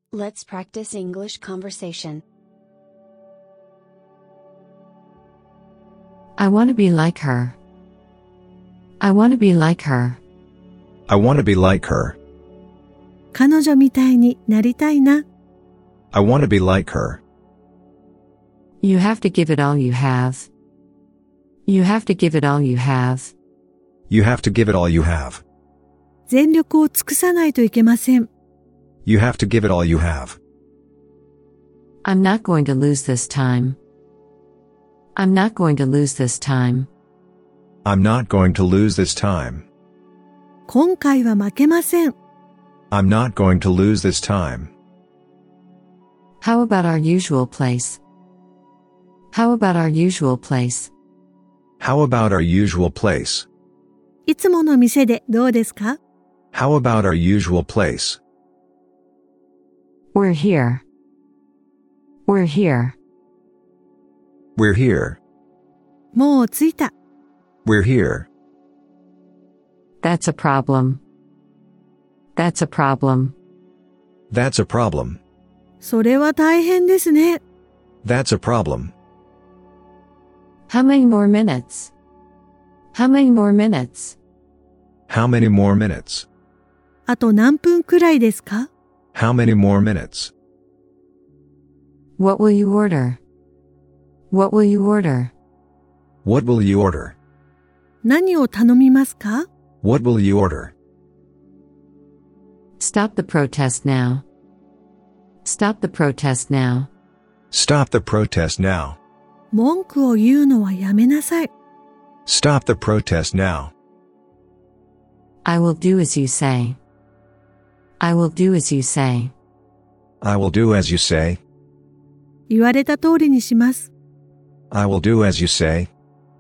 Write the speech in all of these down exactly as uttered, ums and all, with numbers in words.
Let's practice English conversation. I want to be like her. I want to be like her. I want to be like her. 彼女みたいになりたいな。 I want to be like her. You have to give it all you have. You have to give it all you have. You have to give it all you have. 全力を尽くさないといけません。 You have to give it all you have. I'm not going to lose this time. I'm not going to lose this time. I'm not going to lose this time. 今回は負けません。 I'm not going to lose this time. How about our usual place? How about our usual place? How about our usual place? いつもの店でどうですか？ How about our usual place? We're here. We're here. We're here. もう着いた。 We're here. That's a problem. That's a problem. That's a problem. それは大変ですね。 That's a problem. How many more minutes? How many more minutes? How many more minutes? あと何分くらいですか？ How many more minutes? What will you order? What will you order? What will you order? 何を頼みますか？ What will you order? Stop the protest now. Stop the protest now. Stop the protest now. 文句を言うのはやめなさい。 Stop the protest now. I will do as you say. I will do as you say. I will do as you say. 言われた通りにします。 I will do as you say.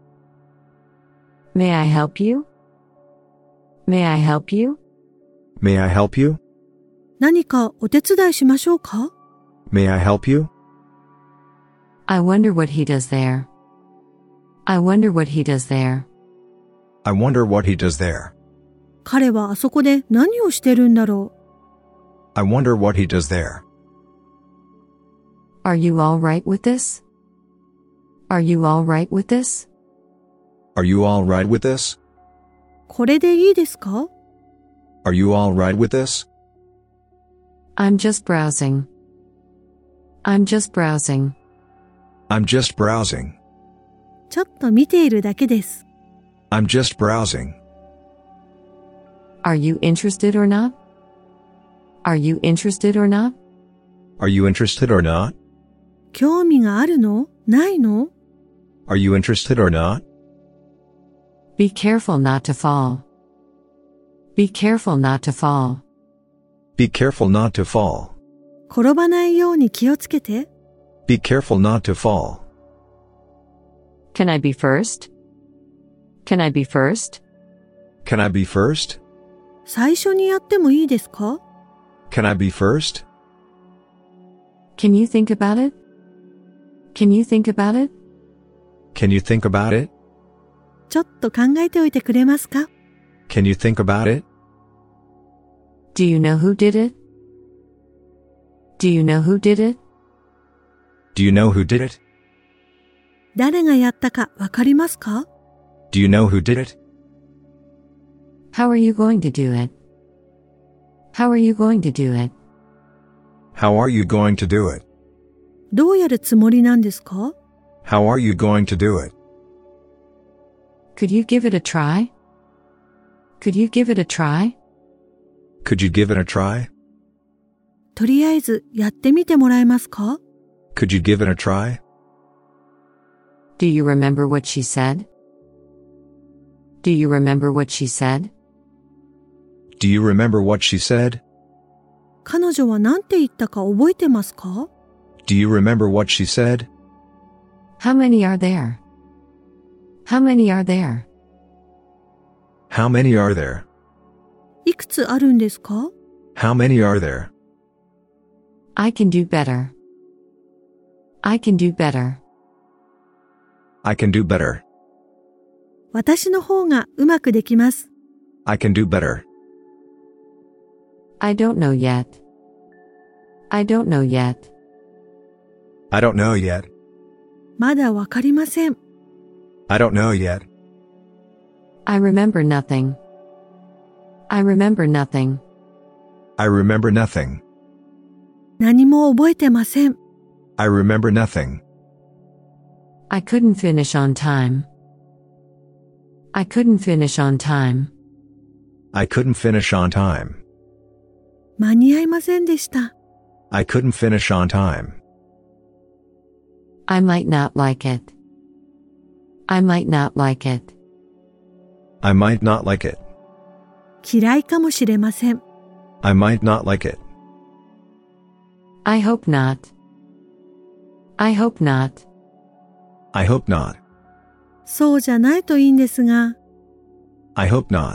May I help you? May I help you? May I help you? 何かお手伝いしましょうか？ May I help you? I wonder what he does there. I wonder what he does there. I wonder what he does there. 彼はあそこで何をしてるんだろう？ I wonder what he does there. Are you all right with this? Are you all right with this? Are you all right with this? これでいいですか？ Are you all right with this? I'm just browsing. I'm just browsing. I'm just browsing. ちょっと見ているだけです。 I'm just browsing. Are you interested or not? Are you interested or not? Are you interested or not? 興味があるの？ないの？ Are you interested or not? Be careful not to fall. Be careful not to fall. Be careful not to fall. 転ばないように気をつけて。 Be careful not to fall. Can I be first? Can I be first? Can I be first? 最初にやってもいいですか？ Can I be first? Can you think about it? Can you think about it? Can you think about it? ちょっと考えておいてくれますか？ Can you think about it? Do you know who did it? Do you know who did it? Do you know who did it? 誰がやったかわかりますか？ Do you know who did it? How are you going to do it? How are you going to do it? How are you going to do it? どうやるつもりなんですか？ How are you going to do it? Could you give it a try? Could you give it a try? Could you give it a try? とりあえずやってみてもらえますか？ Could you give it a try? Do you remember what she said? Do you remember what she said? Do you remember what she said? 彼女は何て言ったか覚えてますか？ Do you remember what she said? How many are there? How many are there? How many are there? いくつあるんですか？ How many are there? I can do better. I can do better. I can do better. 私の方がうまくできます。 I can do better. I don't know yet. I don't know yet. I don't know yet. まだわかりません。 I don't know yet. I remember nothing. I remember nothing. I remember nothing. 何も覚えてません。 I remember nothing. I couldn't finish on time. I couldn't finish on time. I couldn't finish on time. 間に合いませんでした。 I couldn't finish on time. I might not like it. I might not like it. I might not like it. 嫌いかもしれません。 I might not like it. I hope not. I hope not. I hope not. そうじゃないといいんですが。 I hope not.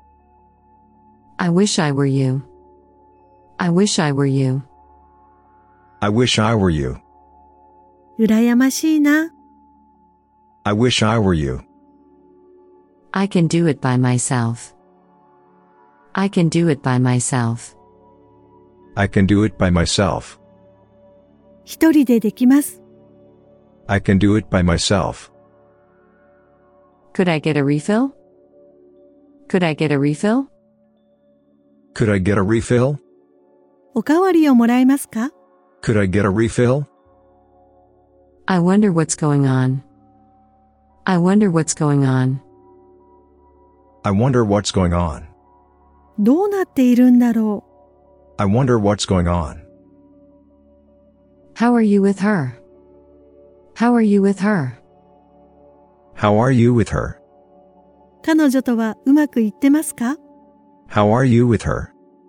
I wish I were you. I wish I were you. I wish I were you. 羨ましいな。 I wish I were you. I can do it by myself. I can do it by myself. I can do it by myself. 一人でできます。 I can do it by myself. Could I get a refill? Could I get a refill? Could I get a refill? おかわりをもらえますか？ Could I get a refill? I wonder what's going on. I wonder what's going on. I wonder what's going on. どうなっているんだろ I wonder what's going on. How are you with her? How are you with her? How are you with her? う。彼女とはうまくいってますか？ How are you with her?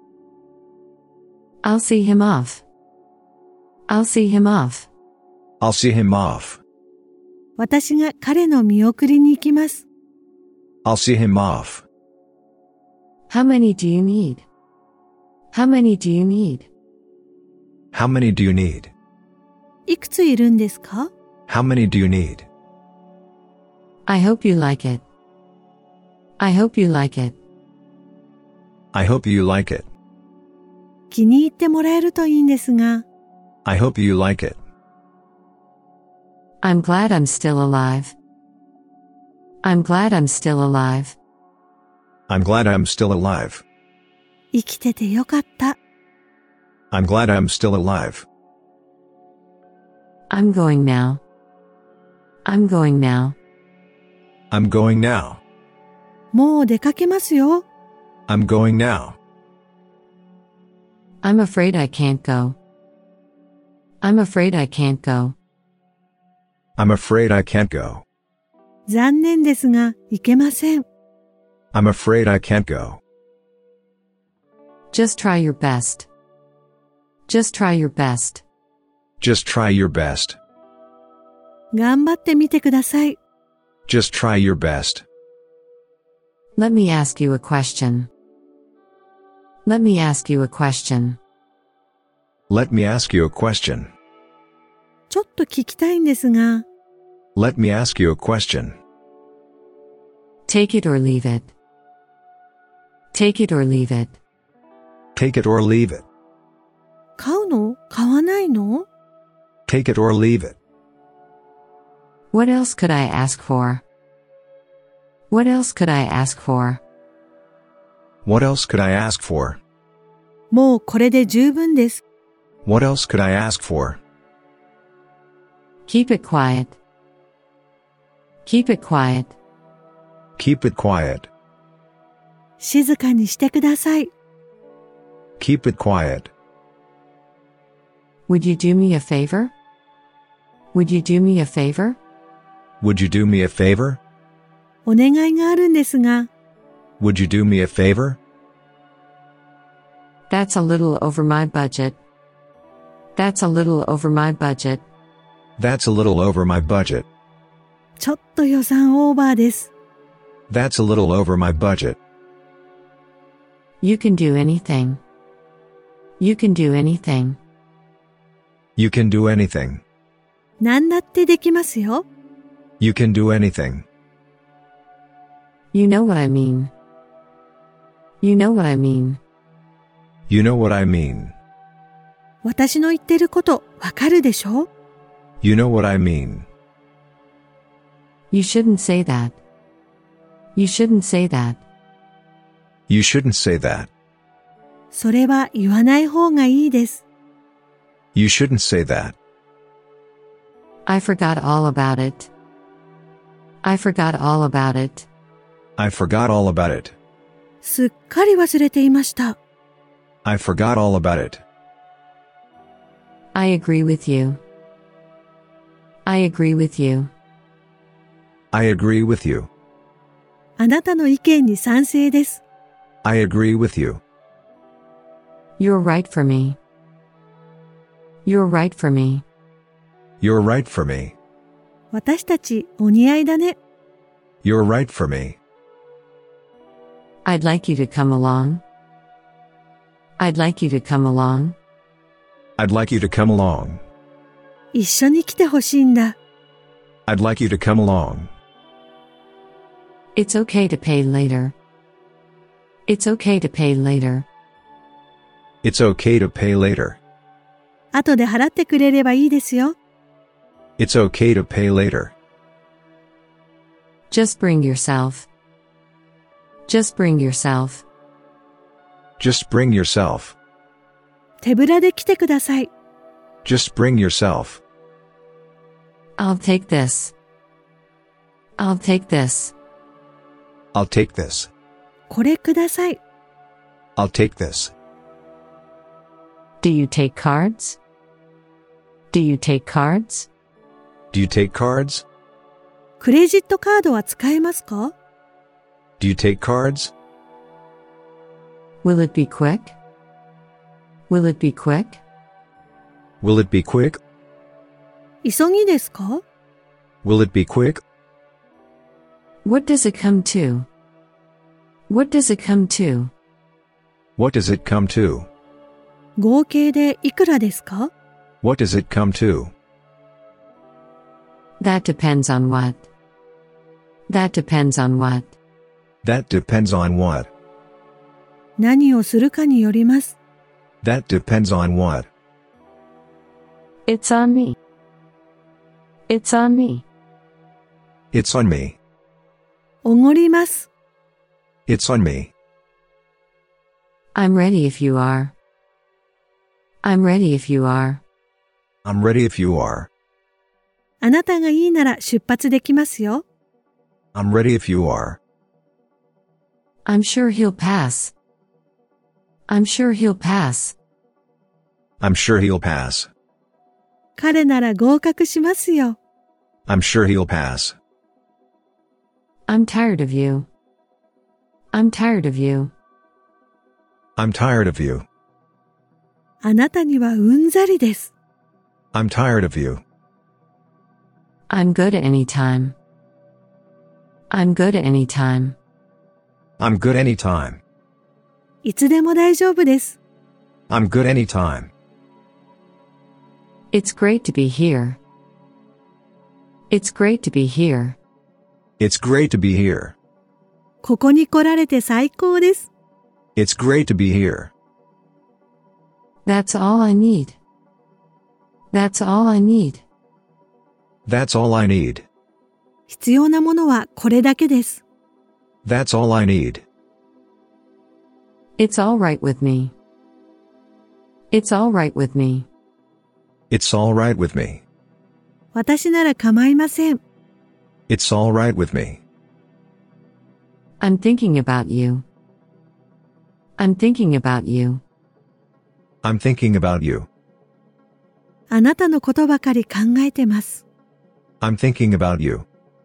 I'll see him off. I'll see him off. I'll see him off. 私が彼の見送りに行きます。 I'll see him off. How many do you need? How many do you need? How many do you need? いくついるんですか？ How many do you need? I hope you like it. I hope you like it. I hope you like it. 気に入ってもらえるといいんですが。 I hope you like it. I'm glad I'm still alive. I'm glad I'm still alive. I'm glad I'm still alive. 生きててよかった。 I'm glad I'm still alive. I'm going now. I'm going now. I'm going now. もう出かけますよ。 I'm going now. I'm afraid I can't go. I'm afraid I can't go. I'm afraid I can't go. 残念ですが、行けません。 I'm afraid I can't go. Just try your best. Just try your best. Just try your best. 頑張ってみてください。 Just try your best. Let me ask you a question. Let me ask you a question. Let me ask you a question. ちょっと聞きたいんですが、 Let me ask you a question. Take it or leave it. Take it or leave it. Take it or leave it. 買うの？買わないの？ Take it or leave it. What else could I ask for? What else could I ask for? What else could I ask for? もうこれで十分です。 What else could I ask for? Keep it quiet. Keep it quiet. Keep it quiet. 静かにしてください。 Keep it quiet. Would you do me a favor? Would you do me a favor? Would you do me a favor? お願いがあるんですが、 Would you do me a favor? That's a little over my budget. That's a little over my budget. That's a little over my budget. ちょっと予算オーバーです。 That's a little over my budget. You can do anything. You can do anything. You can do anything. 何だってできますよ。 You can do anything. You know what I mean. You know what I mean. You know what I mean. 私の言ってることわかるでしょ？ You know what I mean. You shouldn't say that. You shouldn't say that. You shouldn't say that. それは言わない方がいいです。 You shouldn't say that. I forgot all about it. I forgot all about it. I forgot all about it. すっかり忘れていました。 I forgot all about it. I agree with you. I agree with you. I agree with you. あなたの意見に賛成です。 I agree with you. You're right for me. You're right for me. You're right for me. 私たちお似合いだね。 You're right for me. I'd like you to come along. I'd like you to come along. I'd like you to come along. 一緒に来てほしいんだ。 I'd like you to come along. It's okay to pay later. It's okay to pay later. It's okay to pay later. 後で払ってくれればいいですよ。 It's okay to pay later. Just bring yourself. Just bring yourself. Just bring yourself. 手ぶらで来てください。 Just bring yourself. I'll take this. I'll take this. I'll take this. これください。 I'll take this. Do you take cards? Do you take cards? Do you take cards? クレジットカードは使えますか？ Do you take cards? Will it be quick? Will it be quick? Will it be quick? 急ぎですか？ Will it be quick? What does it come to? What does it come to? What does it come to? 合計でいくらですか？ What does it come to? That depends on what? That depends on what? That depends on what? 何をするかによります。 That depends on what? It's on me. It's on me. It's on me. おごります。 It's on me. I'm ready if you are. I'm ready if you are. I'm ready if you are. あなたがいいなら出発できますよ。 I'm ready if you are. I'm sure he'll pass. I'm sure he'll pass. I'm sure he'll pass. 彼なら合格しますよ。 I'm sure he'll pass. I'm tired of you. I'm tired of you. I'm tired of you. あなたにはうんざりです。 I'm tired of you. I'm good any time. I'm good any time. I'm good anytime. いつでも大丈夫です。 I'm good anytime. It's great to be here. It's great to be here. It's great to be here. ここに来られて最高です。 It's great to be here. That's all I need. That's all I need. That's all I need. 必要なものはこれだけです。 That's all I need. It's all right with me. It's all right with me. It's all right with me. 私なら構いません。 It's all right with me. I'm thinking about you. I'm thinking about you. I'm thinking about you. あなたのことばかり考えてます。 I'm thinking about you.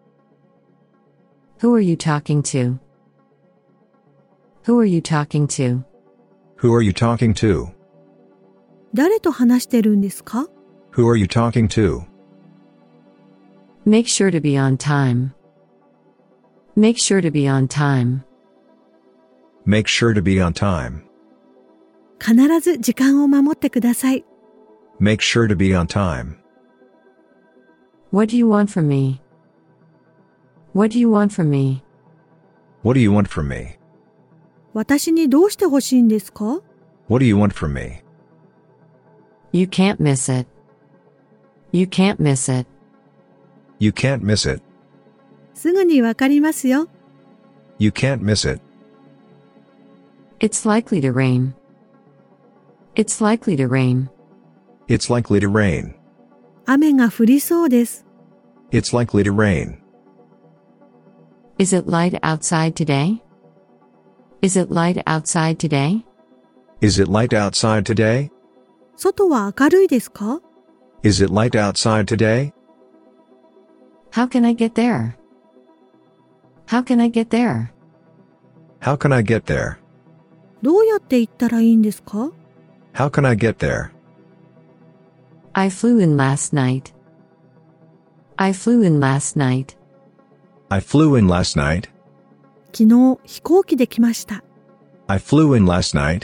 Who are you talking to? Who are you talking to? Who are you talking to? 誰と話してるんですか？ Who are you talking to? Make sure to be on time. Make sure to be on time. Make sure to be on time. 必ず時間を守ってください。 Make sure to be on time. What do you want from me? What do you want from me? What do you want from me? 私にどうしてほしいんですか？ What do you want from me? You can't miss it. You can't miss it. You can't miss it. すぐにわかりますよ。 You can't miss it. It's likely to rain. It's likely to rain. It's likely to rain. 雨が降りそうです。 It's likely to rain. Is it light outside today? Is it light outside today? Is it light outside today? 外は明るいですか？ Is it light outside today? How can I get there? How can I get there? How can I get there? どうやって行ったらいいんですか？ How can I get there? I flew in last night. I flew in last night. I flew in last night. 昨日飛行機で来ました。 I flew in last night.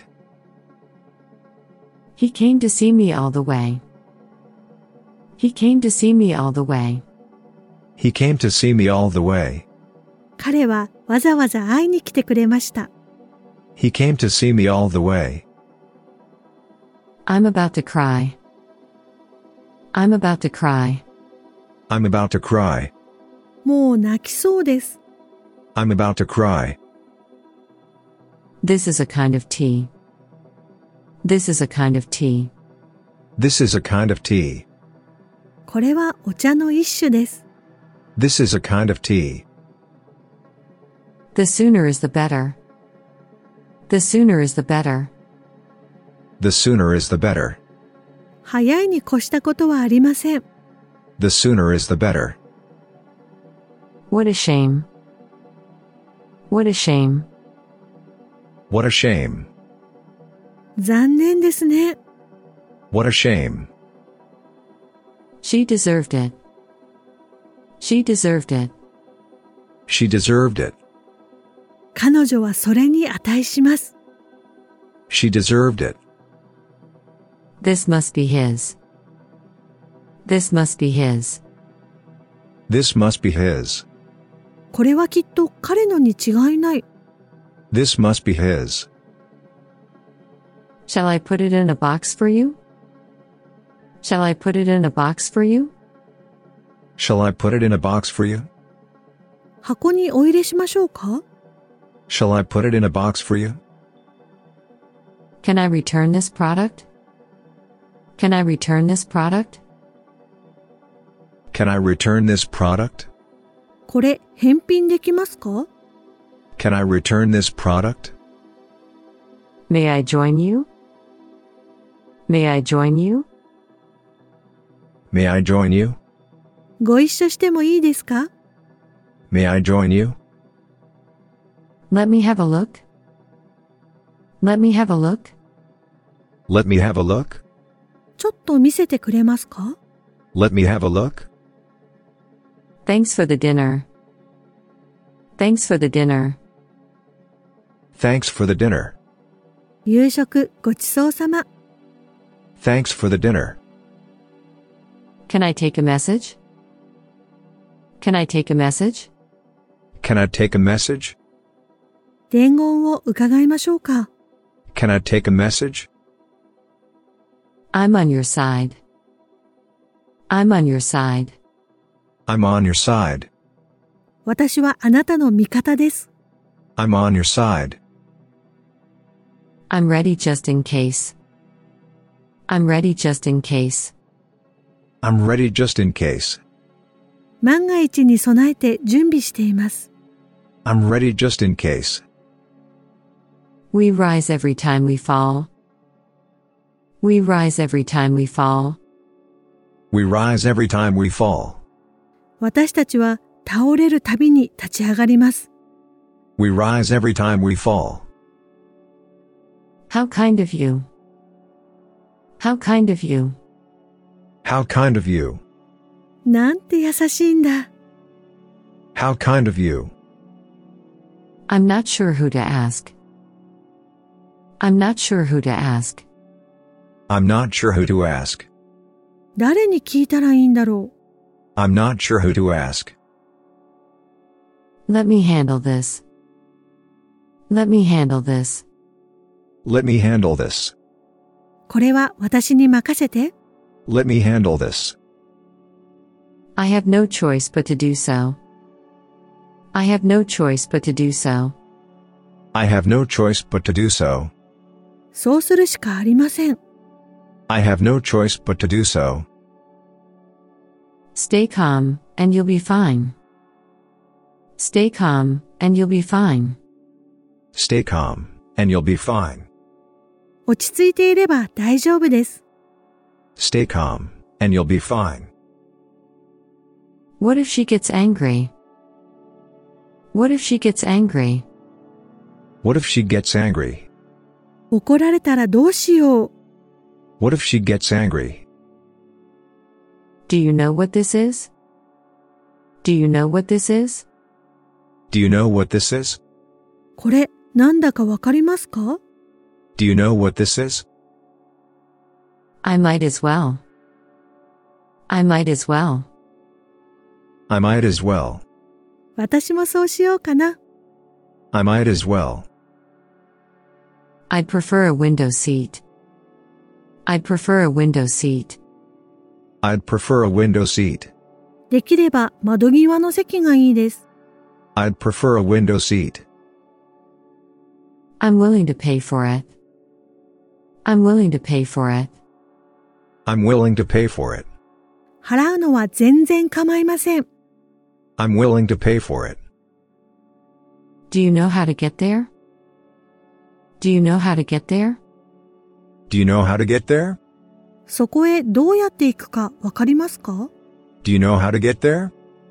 He came to see me all the way. He came to see me all the way. He came to see me all the way. 彼はわざわざ会いに来てくれました。 He came to see me all the way. I'm about to cry. I'm about to cry. I'm about to cry. もう泣きそうです。 I'm about to cry. This is a kind of tea. This is a kind of tea. This is a kind of tea. これはお茶の一種です。 This is a kind of tea. The sooner is the better. The sooner is the better. The sooner is the better. 早いに越したことはありません。 The sooner is the better. What a shame. What a shame. What a shame. 残念ですね。 What a shame. She deserved it. She deserved it. She deserved it. 彼女はそれに値します。 She deserved it. This must be his. This must be his. This must be his. これはきっと彼のに違いない。 This must be his. Shall I put it in a box for you? Shall I put it in a box for you? Shall I put it in a box for you? 箱にお入れしましょうか？ Shall I put it in a box for you? Can I return this product? Can I return this product? Can I return this product? これ返品できますか？ Can I return this product? May I join you? May I join you? May I join you? ご一緒してもいいですか？ May I join you? Let me have a look. Let me have a look. Let me have a look. ちょっと見せてくれますか？ Let me have a look. Thanks for the dinner. Thanks for the dinner. Thanks for the dinner. 夕食ごちそうさま。 Thanks for the dinner. Can I take a message? Can I take a message? Can I take a message? 伝言を伺いましょうか？ Can I take a message? I'm on your side. I'm on your side. I'm on your side. 私はあなたの味方です。 I'm on your side. I'm ready just in case. I'm ready just in case. I'm ready just in case. 万が一に備えて準備しています。 I'm ready just in case. We rise every time we fall. We rise every time we fall. We rise every time we fall. 私たちは倒れるたびに立ち上がります。 We rise every time we fall. How kind of you. How kind of you. How kind of you. なんて優しいんだ。 How kind of you. I'm not sure who to ask. I'm not sure who to ask. I'm not sure who to ask. 誰に聞いたらいいんだろう。 I'm not sure who to ask. Let me handle this. Let me handle this. Let me handle this. これは私に任せて。 Let me handle this. I have no choice but to do so. I have no choice but to do so. I have no choice but to do so. そうするしかありません。 I have no choice but to do so. Stay calm, and you'll be fine. Stay calm, and you'll be fine. Stay calm, and you'll be fine. 落ち着いていれば大丈夫です。 Stay calm, and you'll be fine. What if she gets angry? What if she gets angry? What if she gets angry? 怒られたらどうしよう。 What if she gets angry? Do you know what this is? Do you know what this is? Do you know what this is? これ、なんだかわかりますか？ Do you know what this is? I might as well. I might as well. I might as well. 私もそうしようかな。 I might as well. I'd prefer a window seat. I'd prefer a window seat. I'd prefer a window seat. できれば窓際の席がいいです。 I'd prefer a window seat. I'm willing to pay for it. I'm willing to pay for it. I'm willing to pay for it. 払うのは全然構いません。 I'm willing to pay for it. Do you know how to get there? Do you know how to get there? Do you know how to get there? そこへどうやって行くかわかりますか？ Do you know how to get there?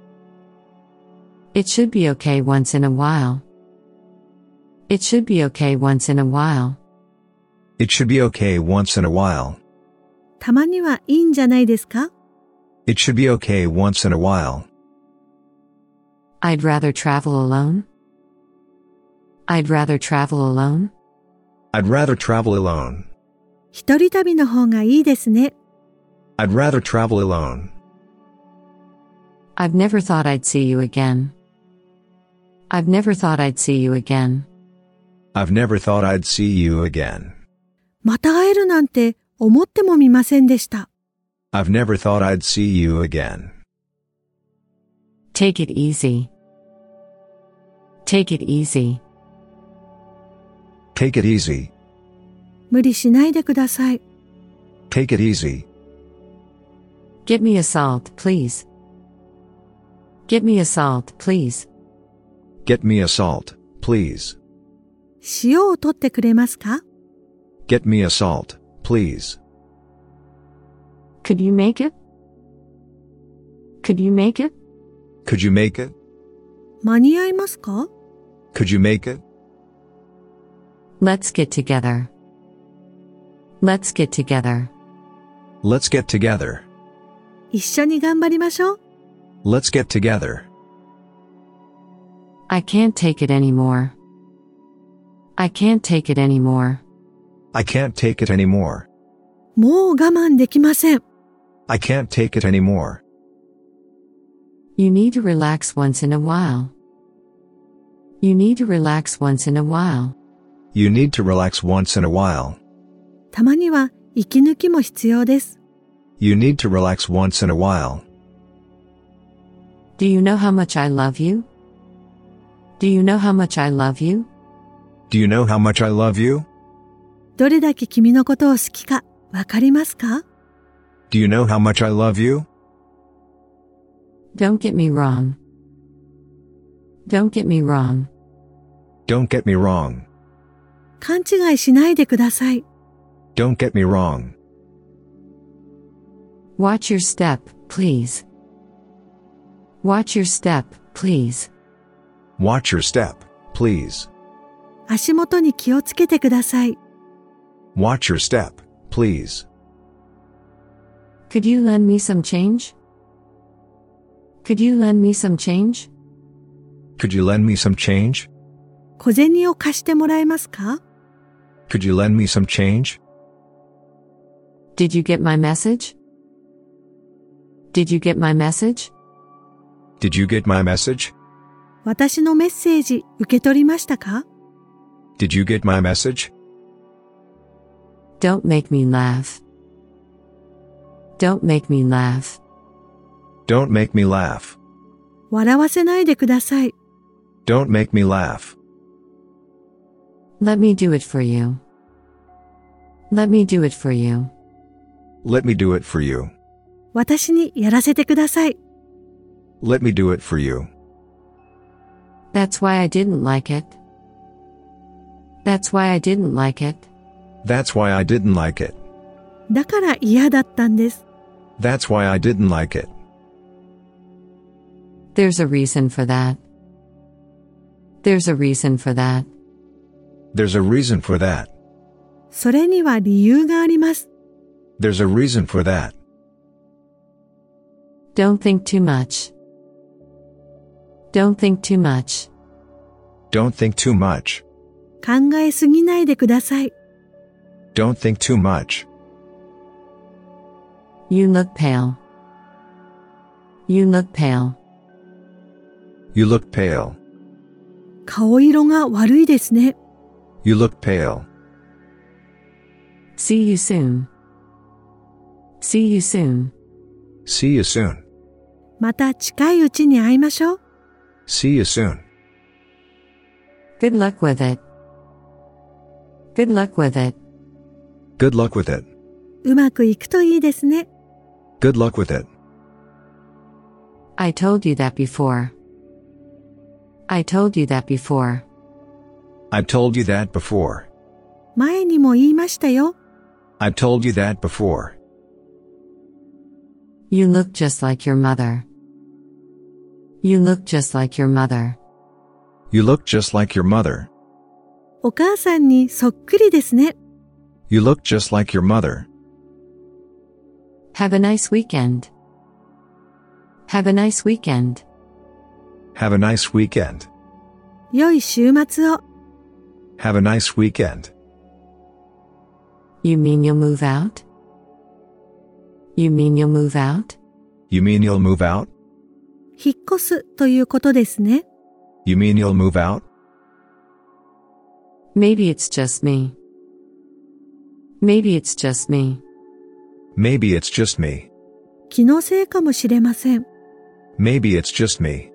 It should be okay once in a while. It should be okay once in a while. It should be okay once in a while. たまにはいいんじゃないですか？ It should be okay once in a while. I'd rather travel alone. I'd rather travel alone. I'd rather travel alone. 一人旅の方がいいですね。 I'd rather travel alone. I've never thought I'd see you again. I've never thought I'd see you again. I've never thought I'd see you again. また会えるなんて思ってもみませんでした。 I've never thought I'd see you again. Take it easy. Take it easy. Take it easy. 無理しないでください。 Take it easy. Get me a salt, please. Get me a salt, please. Get me a salt, please. 塩を取ってくれますか？ Get me a salt, please. Could you make it? Could you make it? Could you make it? 間に合いますか？ Could you make it? Let's get together. Let's get together. Let's get together. 一緒に頑張りましょう。 Let's get together. I can't take it anymore. I can't take it anymore. I can't take it anymore. もう我慢できません。 I can't take it anymore. You need to relax once in a while. You need to relax once in a while. You need to relax once in a while. たまには息抜きも必要です。 You need to relax once in a while. Do you know how much I love you? Do you know how much I love you? Do you know how much I love you? どれだけ君のことを好きかわかりますか？ Do you know how much I love you? Don't get me wrong. Don't get me wrong. Don't get me wrong. 勘違いしないでください。 Don't get me wrong. Watch your step, please. Watch your step, please. Watch your step, please. 足元に気をつけてください。 Watch your step, please. Could you lend me some change? Could you lend me some change? Could you lend me some change? 小銭を貸してもらえますか？ Could you lend me some change? Did you get my message? Did you get my message? Did you get my message? 私のメッセージ受け取りましたか？ Did you get my message? Don't make me laugh. Don't make me laugh. Don't make me laugh. 笑わせないでください。 Don't make me laugh. Let me do it for you. Let me do it for you. Let me do it for you. 私にやらせてください。 Let me do it for you. That's why I didn't like it. That's why I didn't like it. That's why I didn't like it. だから嫌だったんです。 That's why I didn't like it. There's a reason for that. There's a reason for that. There's a reason for that. それには理由があります。 There's a reason for that. Don't think too much. Don't think too much. Don't think too much. 考えすぎないでください。 Don't think too much. You look pale. You look pale. You look pale. 顔色が悪いですね。 You look pale. See you soon. See you soon. See you soon. また近いうちに会いましょう。 See you soon. Good luck with it. Good luck with it. Good luck with it. うまくいくといいですね。 Good luck with it. I told you that before. I told you that before. I've told you that before. 前にも言いましたよ。 I've told you that before. You look just like your mother. You look just like your mother. You look just like your mother. お母さんにそっくりですね。 You look just like your mother. Have a nice weekend. Have a nice weekend. Have a nice weekend. 良い週末を。 Have a nice weekend. You mean you'll move out? You mean you'll move out? You mean you'll move out? 引っ越すということですね。 You mean you'll move out? Maybe it's just me. Maybe it's just me. Maybe it's just me. 気のせいかもしれません。 Maybe it's just me.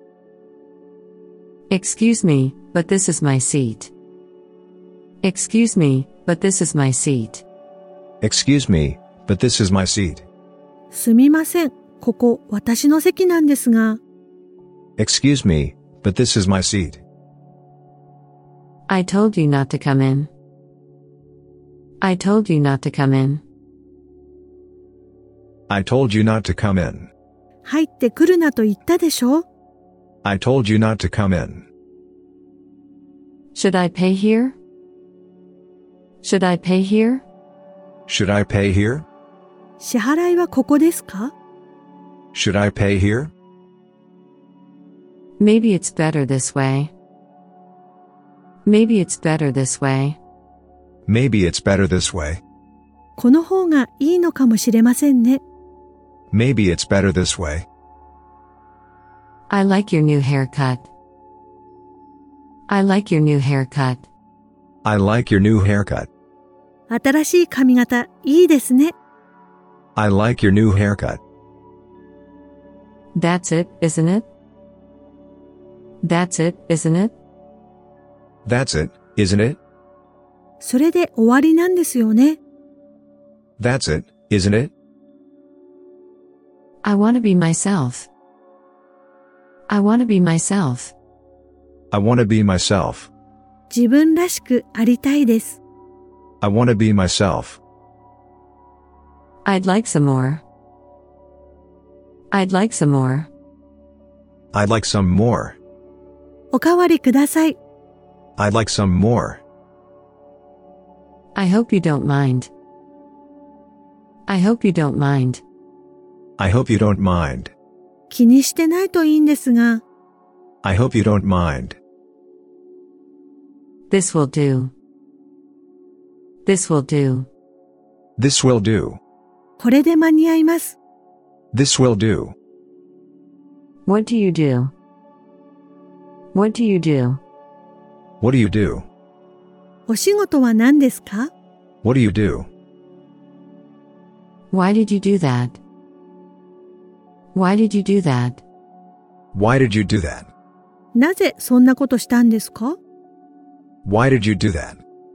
Excuse me, but this is my seat. Excuse me, but this is my seat. Excuse me, but this is my seat. すみません。ここ私の席なんですが。 Excuse me, but this is my seat. I told you not to come in. I told you not to come in. I told you not to come in. 入ってくるなと言ったでしょ。 I told you not to come in. Should I pay here? Should I pay here? Should I pay here? 支払いはここですか？ Should I pay here? Maybe it's better this way. Maybe it's better this way. Maybe it's better this way. この方がいいのかもしれませんね。 Maybe it's better this way. I like your new haircut. I like your new haircut. I like your new haircut. 新しい髪型いいですね。 I like your new haircut. That's it, isn't it? That's it, isn't it? That's it, isn't it? それで終わりなんですよね。 That's it, isn't it? I want to be myself. I want to be myself. I want to be myself. 自分らしくありたいです。 I want to be myself. I'd like some more. I'd like some more. I'd like some more. おかわりください。 I'd like some more. I hope you don't mind. I hope you don't mind. I hope you don't mind. 気にしてないといいんですが。 I hope you don't mind. This will do. This will do. This will do. これで間に合います。 This will do. What do you do? What do you do? What do you do? お仕事は何ですか？ What do you do? Why did you do that? Why did you do that? Why did you do that? なぜそんなことしたんですか？ Why did you do that?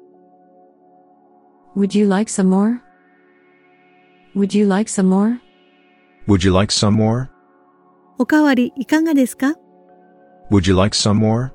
Would you like some more? Would you like some more? Would you like some more? おかわりいかがですか？ Would you like some more?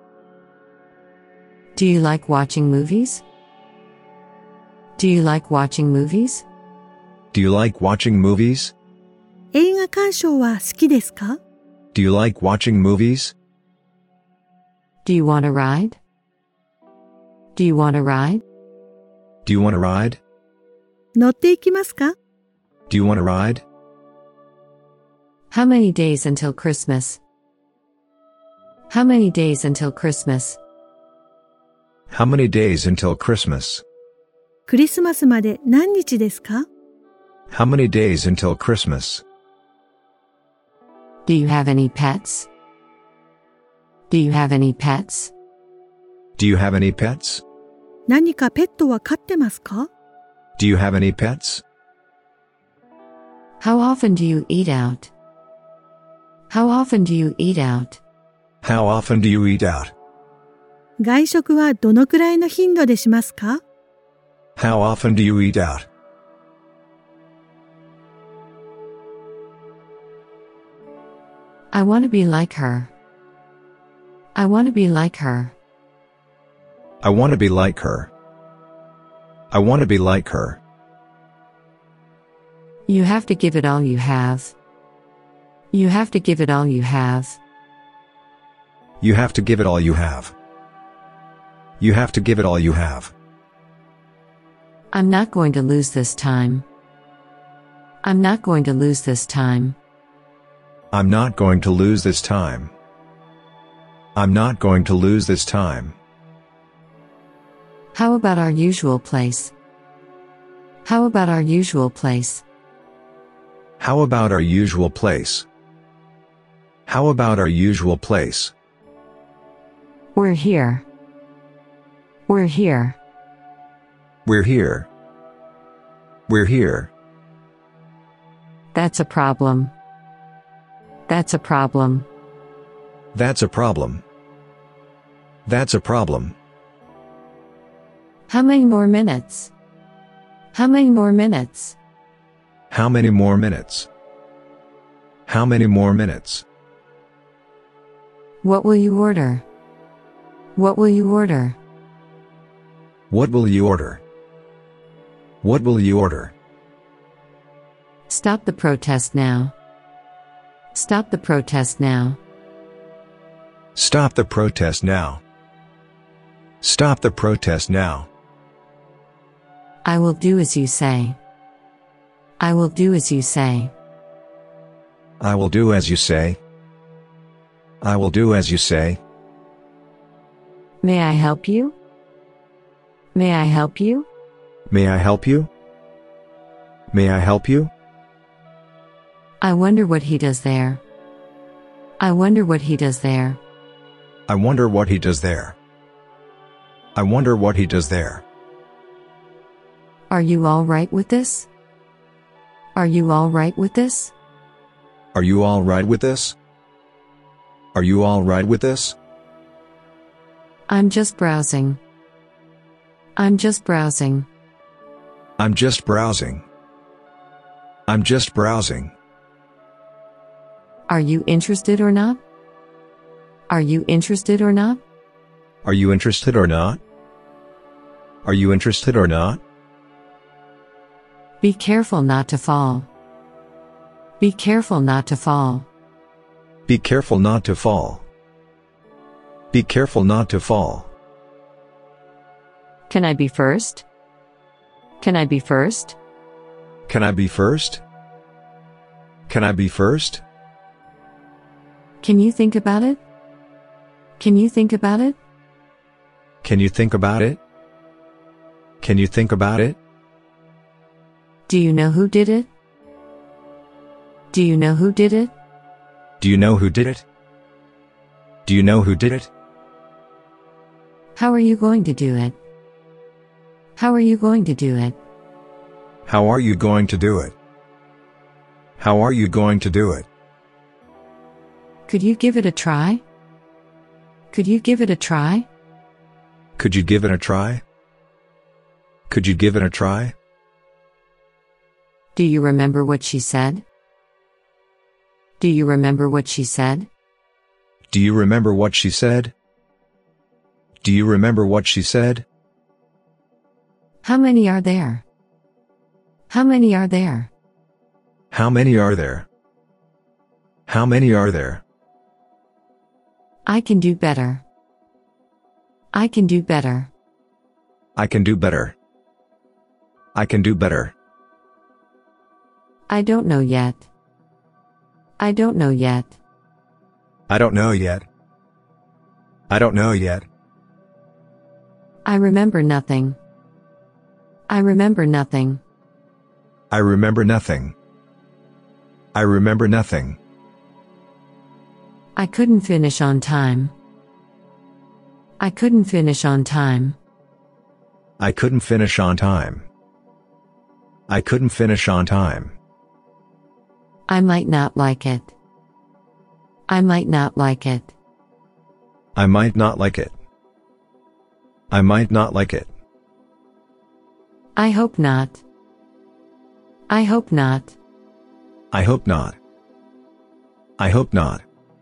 Do you like watching movies? Do you like watching movies? Do you like watching movies? 映画鑑賞は好きですか？ Do you like watching movies? Do you want a ride? Do you want a ride? Do you want a ride? 乗っていきますか？ Do you want a ride? How many days until Christmas? How many days until Christmas? How many days until Christmas? クリスマスまで何日ですか？ How many days until Christmas? Do you have any pets? Do you have any pets? Do you have any pets? 何かペットは飼ってますか？ Do you have any pets? How often do you eat out? How often do you eat out? How often do you eat out? 外食はどのくらいの頻度でしますか？ How often do you eat out? I want to be like her. I want to be like her. I want to be like her. I want to be like her. You have to give it all you have. You have to give it all you have. You have to give it all you have. You have to give it all you have. I'm not going to lose this time. I'm not going to lose this time. I'm not going to lose this time. I'm not going to lose this time. How about our usual place? How about our usual place? How about our usual place? How about our usual place? We're here. We're here. We're here. We're here. That's a problem. That's a problem. That's a problem. That's a problem. How many more minutes? How many more minutes? How many more minutes? How many more minutes? What will you order? What will you order? What will you order? What will you order? Stop the protest now. Stop the protest now. Stop the protest now. Stop the protest now. I will do as you say. I will do as you say. I will do as you say. I will do as you say. May I help you? May I help you? May I help you? May I help you? I wonder what he does there. I wonder what he does there. I wonder what he does there. I wonder what he does there. Are you all right with this? Are you all right with this? Are you all right with this? Are you all right with this? I'm just browsing. I'm just browsing. I'm just browsing. I'm just browsing. Are you interested or not? Are you interested or not? Are you interested or not? Are you interested or not? Be careful not to fall. Be careful not to fall. Be careful not to fall. Be careful not to fall. Can I be first? Can I be first? Can I be first? Can I be first? Can you think about it? Can you think about it? Can you think about it? Can you think about it? Do you know who did it? Do you know who did it? Do you know who did it? Do you know who did it? How are you going to do it? How are you going to do it? How are you going to do it? How are you going to do it? Could you give it a try? Could you give it a try? Could you give it a try? Could you give it a try? Do you remember what she said? Do you remember what she said? Do you remember what she said? Do you remember what she said? How many are there? How many are there? How many are there? How many are there? I can do better. I can do better. I can do better. I can do better. I don't know yet. I don't know yet. I don't know yet. I don't know yet. I remember nothing. I remember nothing. I remember nothing. I remember nothing. I couldn't finish on time. I couldn't finish on time. I couldn't finish on time. I couldn't finish on time. I might not like it. I might not like it. I might not like it. I might not like it. I hope not. I hope not. I hope not. I hope not.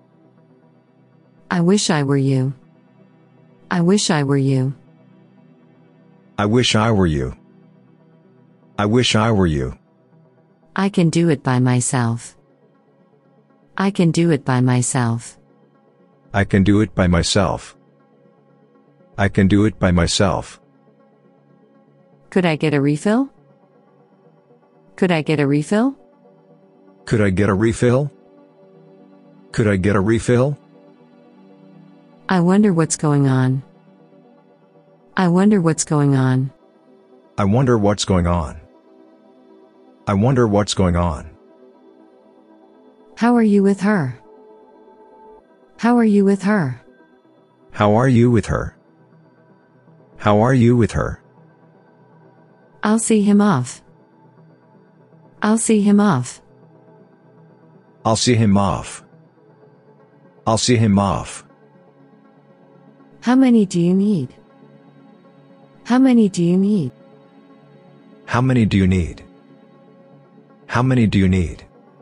I wish I were you. I wish I were you. I wish I were you. I wish I were you. I can do it by myself. I can do it by myself. I can do it by myself. I can do it by myself. Could I get a refill? Could I get a refill? Could I get a refill? Could I get a refill? I wonder what's going on. I wonder what's going on. I wonder what's going on. I wonder what's going on. How are you with her? How are you with her? How are you with her? How are you with her? I'll see him off. I'll see him off. I'll see him off. I'll see him off. How many do you need? How many do you need? How many do you need? How many do you need?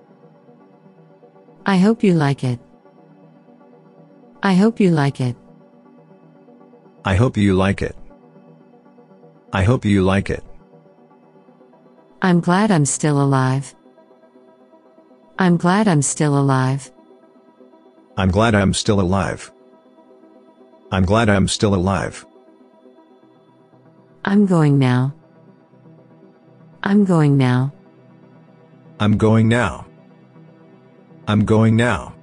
I hope you like it. I hope you like it. I hope you like it. I hope you like it. I'm glad I'm still alive. I'm glad I'm still alive. I'm glad I'm still alive. I'm glad I'm still alive. I'm going now. I'm going now. I'm going now. I'm going now.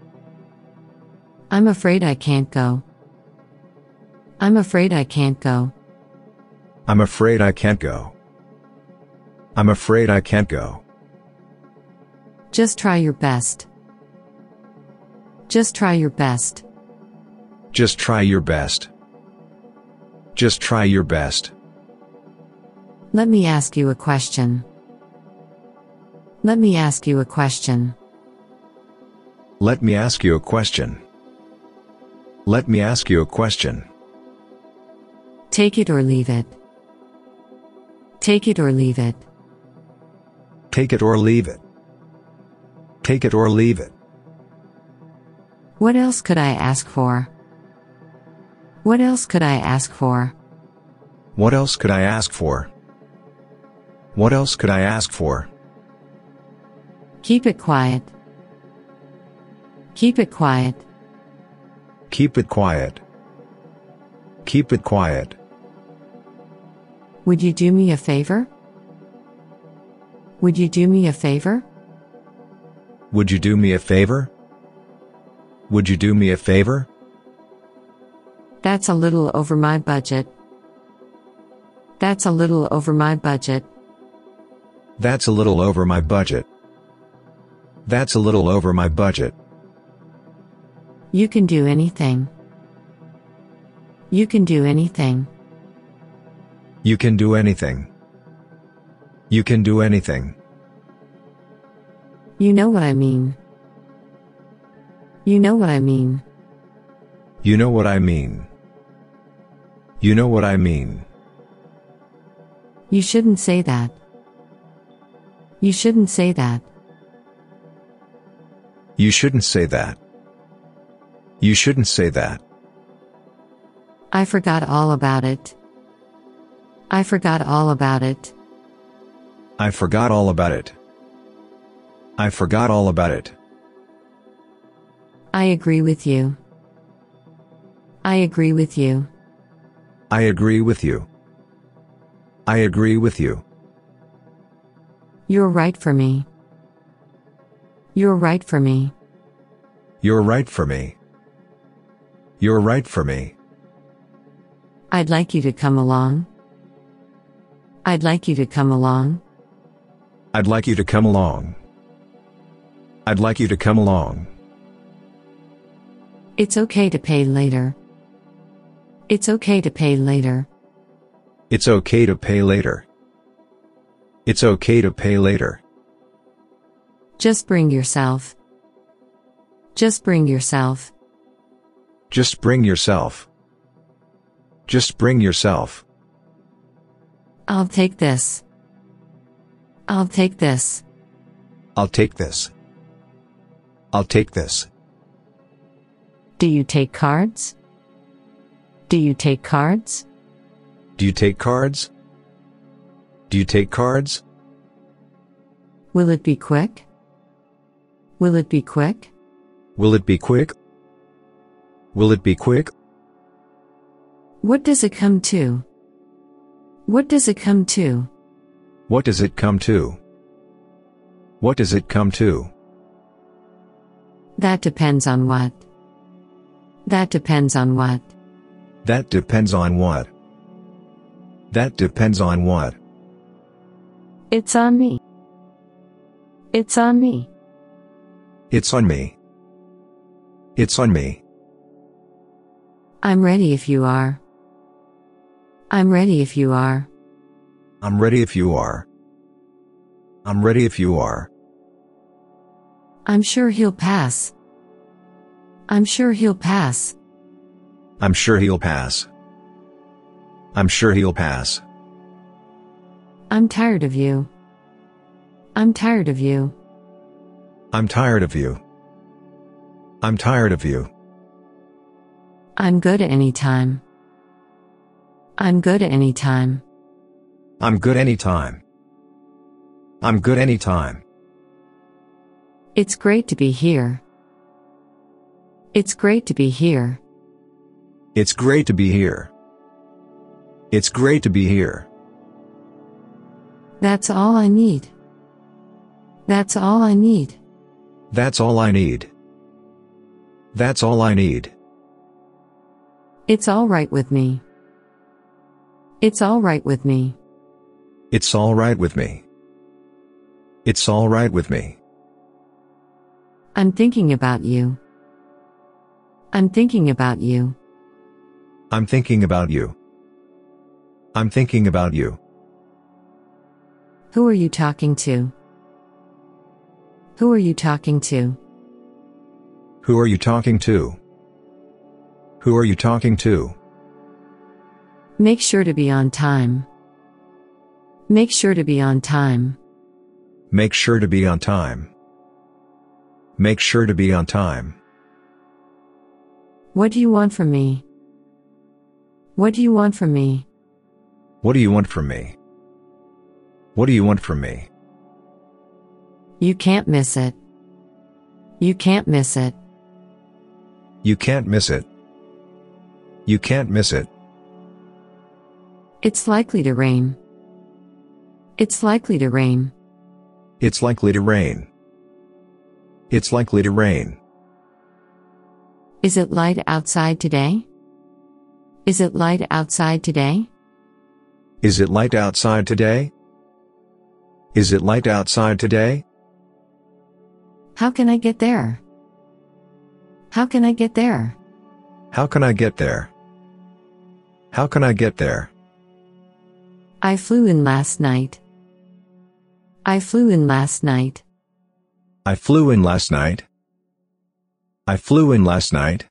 I'm afraid I can't go. I'm afraid I can't go. I'm afraid I can't go. I'm afraid I can't go. Just try your best. Just try your best. Just try your best. Just try your best. Let me ask you a question. Let me ask you a question. Let me ask you a question. Let me ask you a question. Take it or leave it. Take it or leave it. Take it or leave it. Take it or leave it. What else could I ask for? What else could I ask for? What else could I ask for? What else could I ask for? Keep it quiet. Keep it quiet. Keep it quiet. Keep it quiet. Would you do me a favor? Would you do me a favor? Would you do me a favor? Would you do me a favor? That's a little over my budget. That's a little over my budget. That's a little over my budget. That's a little over my budget. You can do anything. You can do anything. You can do anything. You can do anything. You know what I mean. You know what I mean. You know what I mean. You know what I mean. You shouldn't say that. You shouldn't say that. You shouldn't say that. You shouldn't say that. I forgot all about it. I forgot all about it. I forgot all about it. I forgot all about it. I agree with you. I agree with you. I agree with you. I agree with you. You're right for me. You're right for me. You're right for me. You're right for me. I'd like you to come along. I'd like you to come along. I'd like you to come along. I'd like you to come along. It's okay to pay later. It's okay to pay later. It's okay to pay later. It's okay to pay later. Just bring yourself. Just bring yourself. Just bring yourself. Just bring yourself. I'll take this. I'll take this. I'll take this. I'll take this. Do you take cards? Do you take cards? Do you take cards? Do you take cards? Will it be quick? Will it be quick? Will it be quick? Will it be quick? What does it come to? What does it come to? What does it come to? What does it come to? That depends on what? That depends on what? That depends on what? That depends on what? It's on me. It's on me. It's on me. It's on me. I'm ready if you are. I'm ready if you are. I'm ready if you are. I'm ready if you are. I'm sure he'll pass. I'm sure he'll pass. I'm sure he'll pass. I'm sure he'll pass. I'm tired of you. I'm tired of you. I'm tired of you. I'm tired of you. I'm good anytime. I'm good anytime. I'm good anytime. I'm good anytime. It's great to be here. It's great to be here. It's great to be here. It's great to be here. That's all I need. That's all I need. That's all I need. That's all I need. It's all right with me. It's all right with me. It's all right with me. It's all right with me. I'm thinking about you. I'm thinking about you. I'm thinking about you. I'm thinking about you. Who are you talking to? Who are you talking to? Who are you talking to? Who are you talking to? Make sure to be on time. Make sure to be on time. Make sure to be on time. Make sure to be on time. What do you want from me? What do you want from me? What do you want from me? What do you want from me? You can't miss it. You can't miss it. You can't miss it. You can't miss it. It's likely to rain. It's likely to rain. It's likely to rain. It's likely to rain. Is it light outside today? Is it light outside today? Is it light outside today? Is it light outside today? How can I get there? How can I get there? How can I get there? How can I get there? I flew in last night. I flew in last night. I flew in last night. I flew in last night.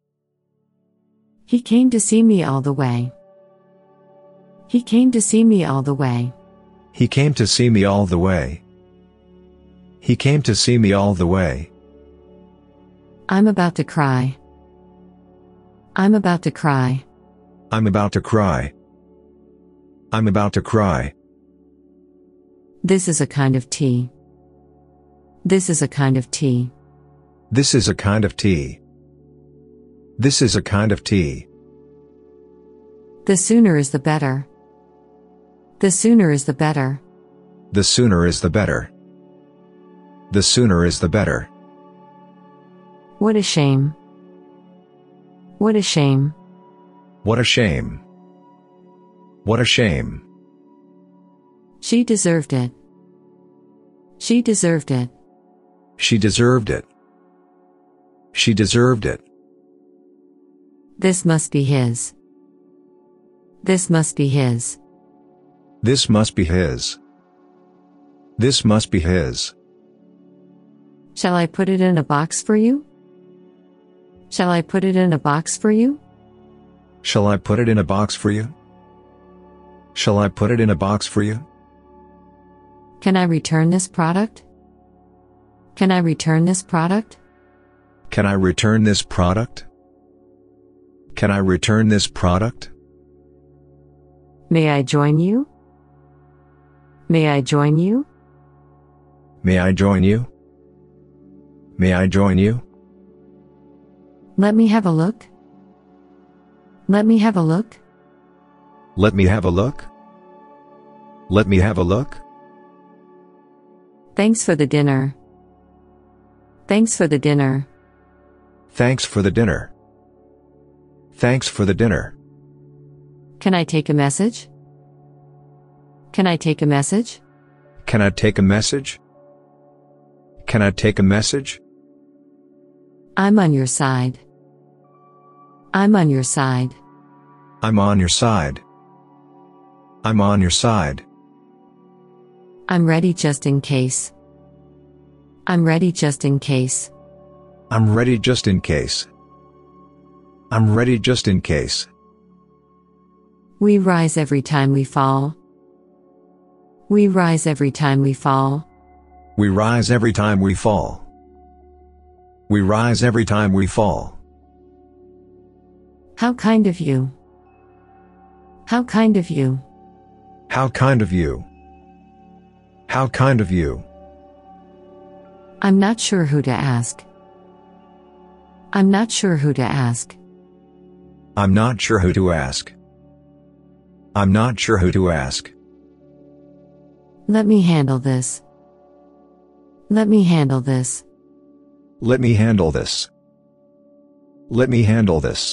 He came to see me all the way. He came to see me all the way. He came to see me all the way. He came to see me all the way. I'm about to cry. I'm about to cry. I'm about to cry. I'm about to cry. This is a kind of tea. This is a kind of tea. This is a kind of tea. This is a kind of tea. The sooner is the better. The sooner is the better. The sooner is the better. The sooner is the better. What a shame. What a shame. What a shame. What a shame. She deserved it. She deserved it. She deserved it. She deserved it. This must be his. This must be his. This must be his. This must be his. Shall I put it in a box for you? Shall I put it in a box for you? Shall I put it in a box for you? Shall I put it in a box for you? Can I return this product? Can I return this product? Can I return this product? Can I return this product? May I join you? May I join you? May I join you? May I join you? Let me have a look. Let me have a look. Let me have a look. Let me have a look. Thanks for the dinner. Thanks for the dinner. Thanks for the dinner. Thanks for the dinner. Can I take a message? Can I take a message? Can I take a message? Can I take a message? I'm on your side. I'm on your side. I'm on your side. I'm on your side. I'm ready just in case. I'm ready just in case. I'm ready just in case. I'm ready just in case. We rise every time we fall. We rise every time we fall. We rise every time we fall. We rise every time we fall. How kind of you. How kind of you. How kind of you. How kind of you. I'm not sure who to ask. I'm not sure who to ask. I'm not sure who to ask. I'm not sure who to ask. Let me handle this. Let me handle this. Let me handle this. Let me handle this.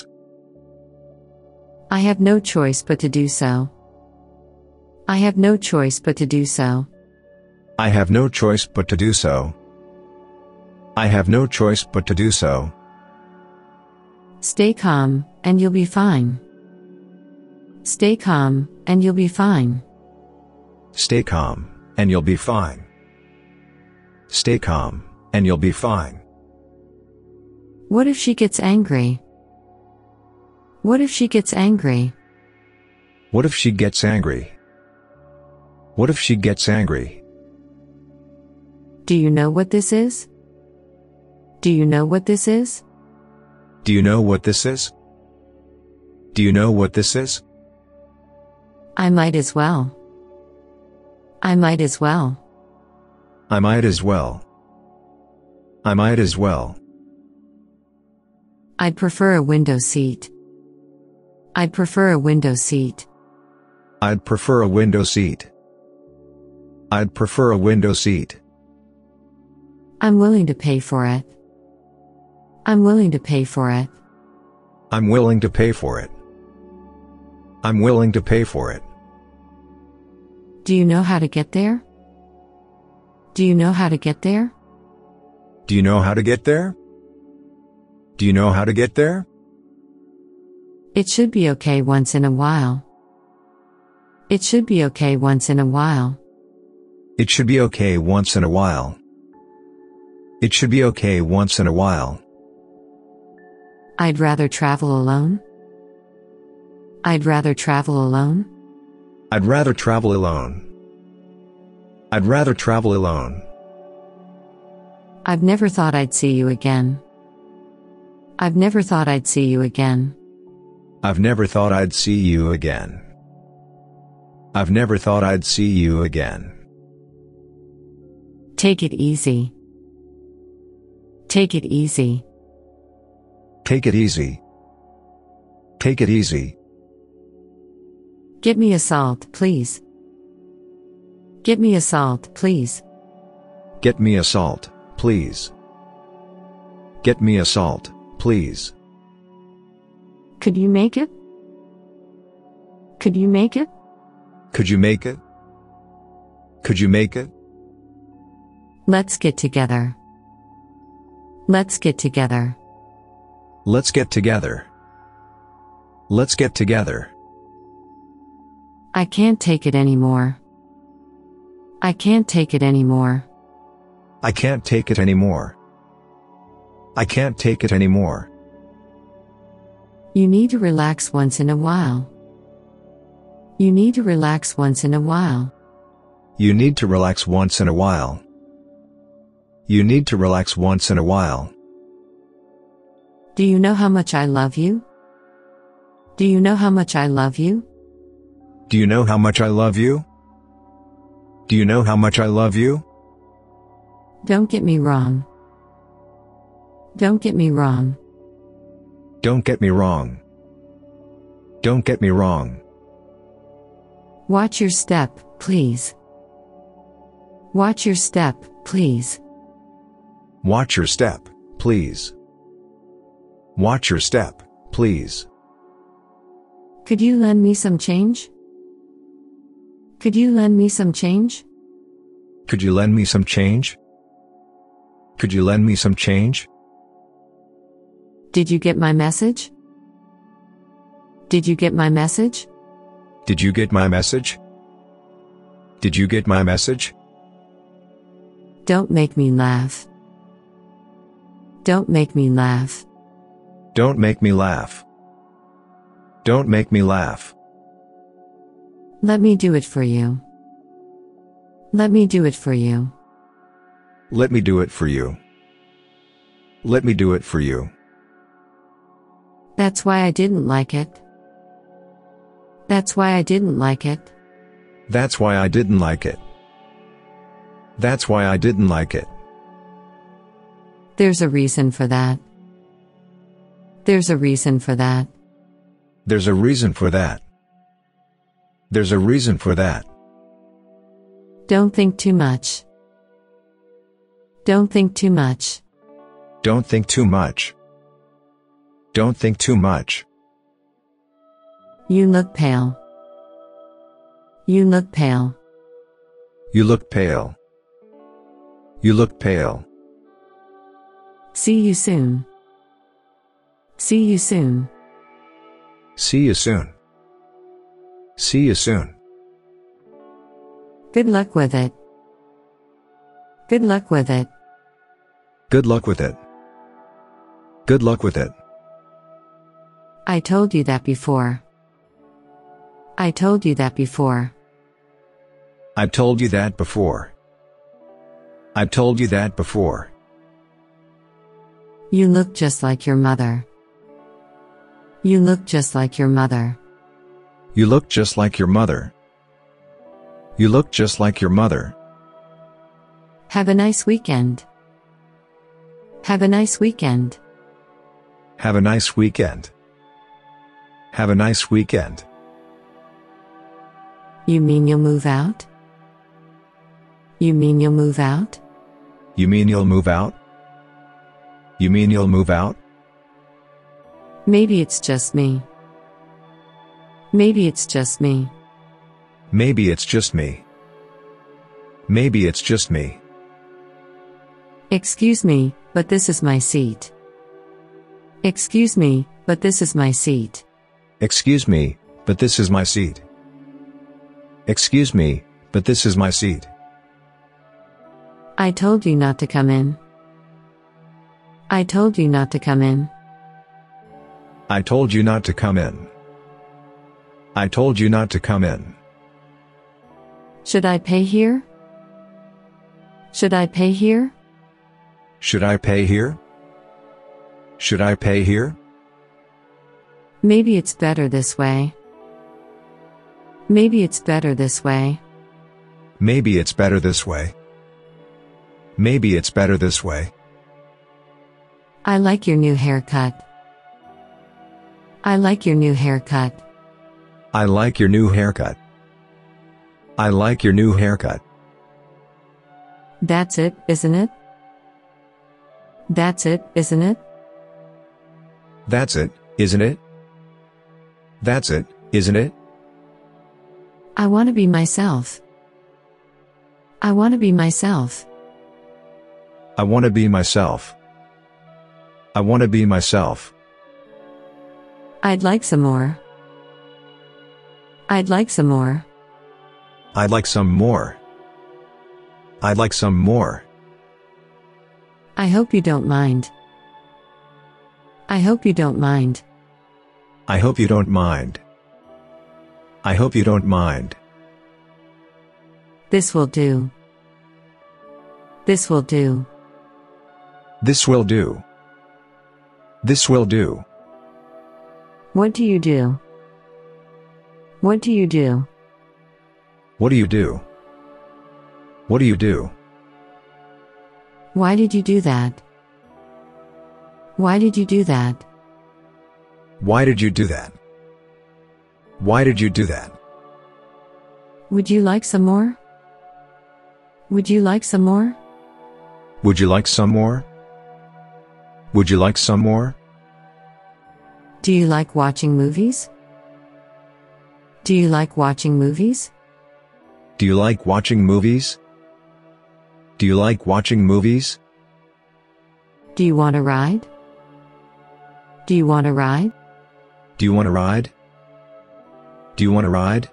I have no choice but to do so. I have no choice but to do so. I have no choice but to do so. I have no choice but to do so. Stay calm, and you'll be fine. Stay calm, and you'll be fine. Stay calm, and you'll be fine. Stay calm, and you'll be fine. What if she gets angry? What if she gets angry? What if she gets angry? What if she gets angry? Do you know what this is? Do you know what this is? Do you know what this is? Do you know what this is? I might as well. I might as well. I might as well. I might as well. I'd prefer a window seat. I'd prefer a window seat. I'd prefer a window seat. I'd prefer a window seat. I'm willing to pay for it. I'm willing to pay for it. I'm willing to pay for it. I'm willing to pay for it. Do you know how to get there? Do you know how to get there? Do you know how to get there? Do you know how to get there? It should be okay once in a while. It should be okay once in a while. It should be okay once in a while. It should be okay once in a while. I'd rather travel alone. I'd rather travel alone. I'd rather travel alone. I'd rather travel alone. I've never thought I'd see you again. I've never thought I'd see you again. I've never thought I'd see you again. I've never thought I'd see you again. Take it easy. Take it easy. Take it easy. Take it easy. Get me a salt, please. Get me a salt, please. Get me a salt, please. Get me a salt, please. Could you make it? Could you make it? Could you make it? Could you make it? Let's get together. Let's get together. Let's get together. Let's get together. I can't take it anymore. I can't take it anymore. I can't take it anymore. I can't take it anymore. You need to relax once in a while. You need to relax once in a while. You need to relax once in a while. You need to relax once in a while. Do you know how much I love you? Do you know how much I love you? Do you know how much I love you? Do you know how much I love you? Don't get me wrong. Don't get me wrong. Don't get me wrong. Don't get me wrong. Watch your step, please. Watch your step, please. Watch your step, please. Watch your step, please. Could you lend me some change? Could you lend me some change? Could you lend me some change? Could you lend me some change? Did you get my message? Did you get my message? Did you get my message? Did you get my message? Don't make me laugh. Don't make me laugh. Don't make me laugh. Don't make me laugh. Let me do it for you. Let me do it for you. Let me do it for you. Let me do it for you. That's why I didn't like it. That's why I didn't like it. That's why I didn't like it. That's why I didn't like it. There's a reason for that. There's a reason for that. There's a reason for that. There's a reason for that. Don't think too much. Don't think too much. Don't think too much. Don't think too much. You look pale. You look pale. You look pale. You look pale. See you soon. See you soon. See you soon. See you soon. Good luck with it. Good luck with it. Good luck with it. Good luck with it. I told you that before. I told you that before. I've told you that before. I've told you that before. You look just like your mother. You look just like your mother. You look just like your mother. You look just like your mother. Have a nice weekend. Have a nice weekend. Have a nice weekend. Have a nice weekend. You mean you'll move out? You mean you'll move out? You mean you'll move out? You mean you'll move out? Maybe it's just me. Maybe it's just me. Maybe it's just me. Maybe it's just me. Excuse me, but this is my seat. Excuse me, but this is my seat. Excuse me, but this is my seat. Excuse me, but this is my seat. I told you not to come in. I told you not to come in. I told you not to come in. I told you not to come in. Should I pay here? Should I pay here? Should I pay here? Should I pay here? Maybe it's better this way. Maybe it's better this way. Maybe it's better this way. Maybe it's better this way. I like your new haircut. I like your new haircut. I like your new haircut. I like your new haircut. That's it, isn't it? That's it, isn't it? That's it, isn't it? That's it, isn't it? I want to be myself. I want to be myself. I want to be myself. I want to be myself. I'd like some more. I'd like some more. I'd like some more. I'd like some more. I hope you don't mind. I hope you don't mind. I hope you don't mind. I hope you don't mind. This will do. This will do. This will do. This will do. What do you do? What do you do? What do you do? What do you do? Why did you do that? Why did you do that? Why did you do that? Why did you do that? Would you like some more? Would you like some more? Would you like some more? Would you like some more? Do you like watching movies? Do you like watching movies? Do you like watching movies? Do you like watching movies? Do you want a ride? Do you want a ride? Do you want a ride? Do you want a ride?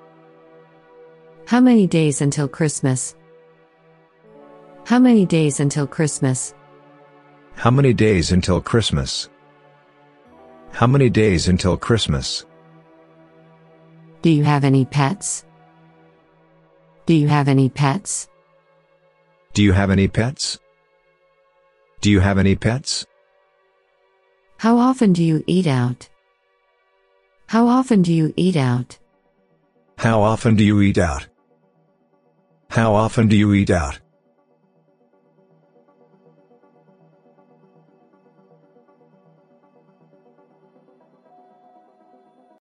How many days until Christmas? How many days until Christmas? How many days until Christmas? How many days until Christmas? Do you have any pets? Do you have any pets? Do you have any pets? Do you have any pets? How often do you eat out? How often do you eat out? How often do you eat out? How often do you eat out?